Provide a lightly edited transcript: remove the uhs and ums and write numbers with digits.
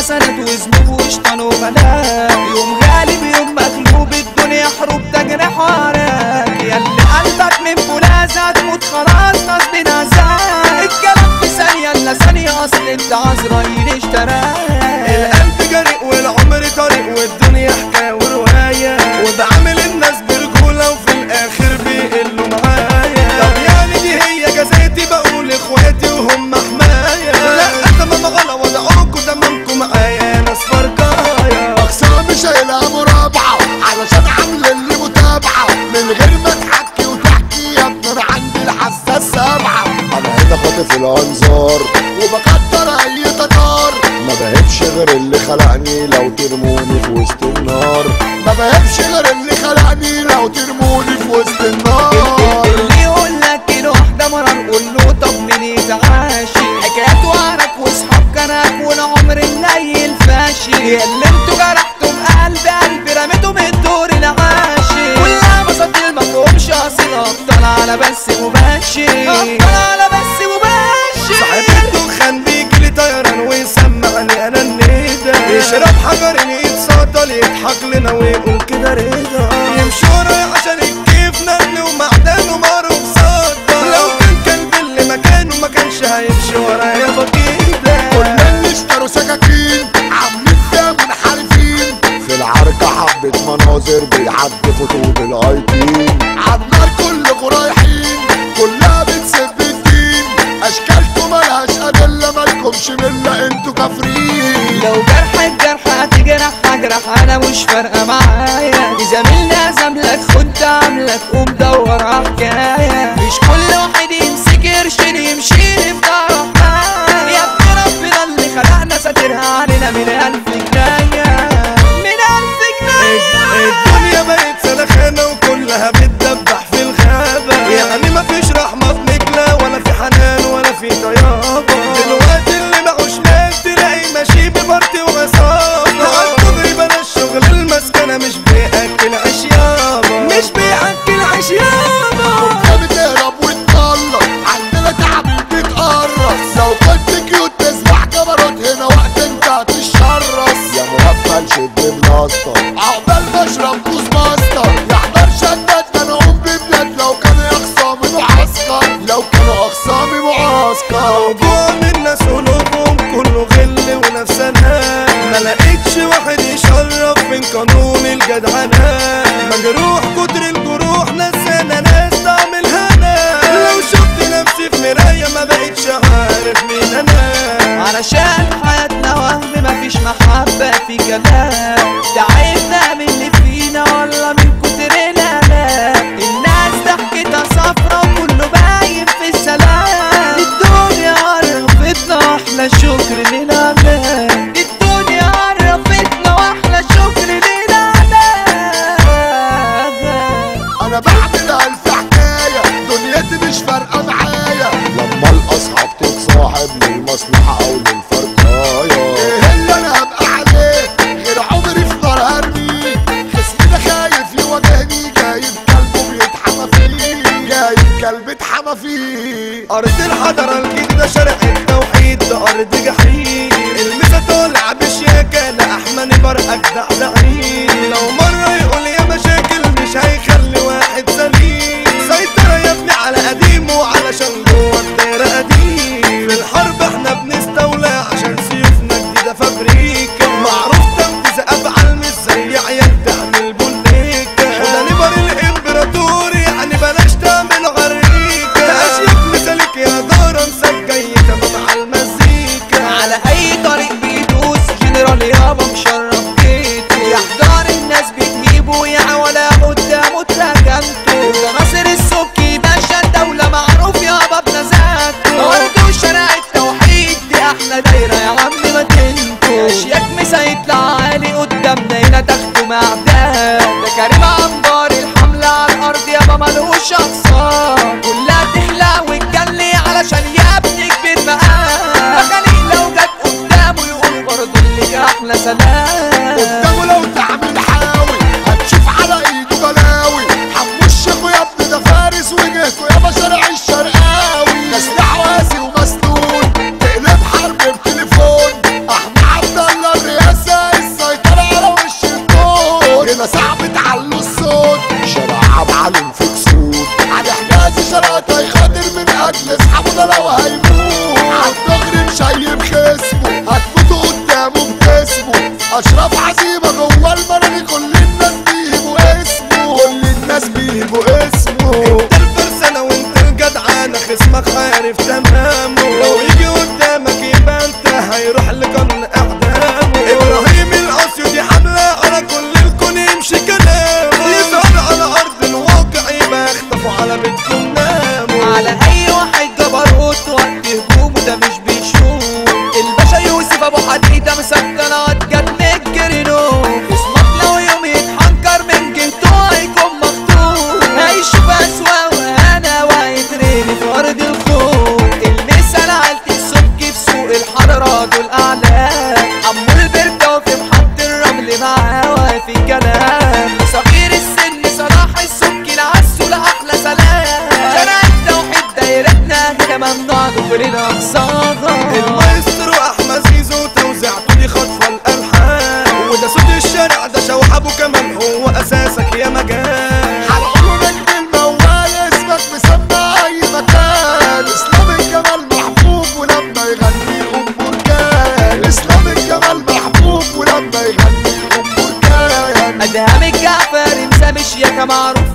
حسنات وذنوب وشطان وبلاء، يوم غالب يوم مغلوب الدنيا حروب تجرح وراك، ياللي قلبك من فولاذ هتموت خلاص غصب نزاك، الكلام في ثانية الا ثانية اصل انت عزرائيل اشتراك. القلب جريء والعمر طريق والدنيا حكاية ورواية، وبعامل الناس برجولة وفي الاخر بيقلوا معايا. طب يعني دي هي جزاتي، بقول اخواتي وهم حماية، لا تمام غلا وضعوكوا تمامكوا معايا ناس فرقايا. اقسامي شايلها مرابعة علشان عامل اللي متابعة، من غير ما تحكي وتحكي يا ابني انا عندي الحساس سبعة. انا هنا خاطف الانظار وبقدر اي تتار، ما بهبش غير اللي خلقني لو ترموني في وسط النار، ما بهبش غير اللي خلقني لو ترموني في وسط النار. اللي يقولك كيلو واحدة مرار قول له طب مين يتعاشي، حكايات وعرك واصحاب كانك والعمر منيل فاشي، اللي انتوا جرحتوا بقلبي رميتوا من الدور العاشي، كلها مساطيل مفهومش اصيل، ابطال على بس مباشي، ابطال على بس مباشي. صاحب الدخان بيجيلي طيران ويسمعني انا الندى، يشرب حجر يتسطل يضحك لنا ويقول كده رضا، يمشي ورايا عشان الكيف نقل ومعدن ومعروف صدى، لو كان كلب اللي مكانه ما كانش هيمشي ورايا بكده. كل اللي اشتروا سكاكين عاملين فيها منحرفين، في العركة حبة مناظر بيعدفوا طول الايتين، عالنار كلكوا رايحين كلها بتسب الدين، اشكالكوا ملهاش ادلة مالكمش ملة انتوا كافرين. لو جرح الجرح هتجرح هجرح انا مش فارقه معايا، زميلنا زملك خد عاملك قوم دور على حكايه، مش كل واحد يمسك قرشين يمشي في ظهره معايا، يا ابن ربنا اللي خلقنا ساترها علينا من 1000 جنايه، من 1000 جنايه. الدنيا بقت سلخانة وكلها بتدبح في الغابة، يعني مفيش رحمة في نجلة ولا في حنان ولا في طيابة، دلوقتي اللي معوش مال تلاقي ماشي ببارتي وعصابة، عالدغري بلا الشغل المسكنة مش بيأكل عيش يابا، مش بيأكل عيش يابا. انت بتهرب وتطلق عندنا تعب بيتقرص، لو كنت كيوت تسبح جبروت هنا وقت انت هتشرس، يا مغفل شد بلاستر عقبال ما اشرب بوز ماستر، يحضر شدد ده انا اقوم ببلاد لو كانوا اخصامي معسكر، لو كانوا اخصامي معسكر. موضوع من الناس قلوبهم كله غل ونفسنا، ما لقيتش واحد يشرف من قانون الجدعنة، مجروح كتر الجروح نسانا ناس تعمل هنا، لو شفت نفسي في مراية ما بقيتش عارف مين انا، علشان حياتنا وهم مفيش محبة في كلام، تعبنا من اللي فينا والله من كتر الآلام، الناس ضحكتها صفرا وكله باين في السلام، الدنيا عرفتنا واحلى شكر لله، الدنيا عرفتنا واحلى شكر لله. انا بعمل 1000 حكاية دنيتي مش فارقة معايا، لما الاصحاب تتصاحب للمصلحة او للفرقاية، ايه اللي انا هبقى عليه غير عمري في نار هرميه، خصمي ده خايف يواجهني جايب كلبه بيتحمى فيه، جايب كلب اتحمى فيه. أرض الحضارة الجديدة شرق التوحيد ده أرض جحيم، المسا طالع بشياكة لأحمد برقك ده زعيم، لو مرة يقول يا مشاكل مش هيخلي واحد سليم، سيطرة يا ابني على قديمه علشان جوه الدايرة قديم، في الحرب احنا بنستولى عشان سيوفنا جديدة فابريكا، معروف تنفيذ أفعال مش زي عيال تعمل بوليكا، وده نبر الإمبراطور يعني بلاش تعمل عريكة، أشيك مثالك يا دارة مسجية تمام على المزيكا، على اي طريق بيدوس جنرال يابا مشرف بيته، يحضر الناس بتجيبه يا ولا قدامه تراجمته، ده ناصر السبكي باشا الدولة معروف يابا بنزاهته، برضه شارع التوحيد دي احلى دايرة يا عم ما تنتو، اشياك مسا يطلع عالي قدامنا هنا تاخده معداه، ده كريم عنبر الحملة على الارض يابا ملوش اقصار، كلها تخلع وتجلي علشان يا ابني كبير مقام، مخاليق لو جت قدامه يقول برضه اللي احلى سلام، قدامه لو تعمل حاوي هتشوف على ايده بلاوي، حمو الشيخ يا ابني ده فارس وجهته يا بشارع الشرقاوي، ده سلاح واسي ومسنون تقلب حرب بتليفون، احمد عبد الله اشرف عزيمة جوه المرغي كل الناس بيجيبوا اسمه، كل الناس بيجيبوا اسمه. انت الفرسانة وانت الجدعانة خصمك عارف تمامه، لو يجي قدامك يبقى انت هيروح لقانون اعدامه. ابراهيم الاسيوطي حملة على كل الكون يمشي كلامه، يظهر على ارض الواقع يبقى اختفوا على بيتكم ناموا. على اي واحد جبروت وقت هجومه ده مش بيشوف، الباشا يوسف ابو حديده مسكنات جت مجرينو، خصمك لو يوم يتحنكر من جنته هيكون مخطوف، هيشوف اسوا وانا وهيترمي في ارض الخوف. المثل عالة السك في سوق الحضرة دول اعلام، عمو البركة وفي محط الرمل معاه وفي كلام، صغير السن صلاح السك العسو لاحلى سلام، شارع التوحيد دايرتنا هنا ممنوع دخول الاقصاها. المايسترو احمد زيزو توزيعته دي خطفة الالحان، وده صوت الشارع ده شوحبه كمان هو اساسك يا مجال. هنقوله نجم الموال اسمك مسمى اي مكان، اسلام الجمال محبوب ولما يغني الامور كان، اسلام الجمال محبوب ولما يغني الامور كان. ادهام الجعفري مسامش ياكا معروف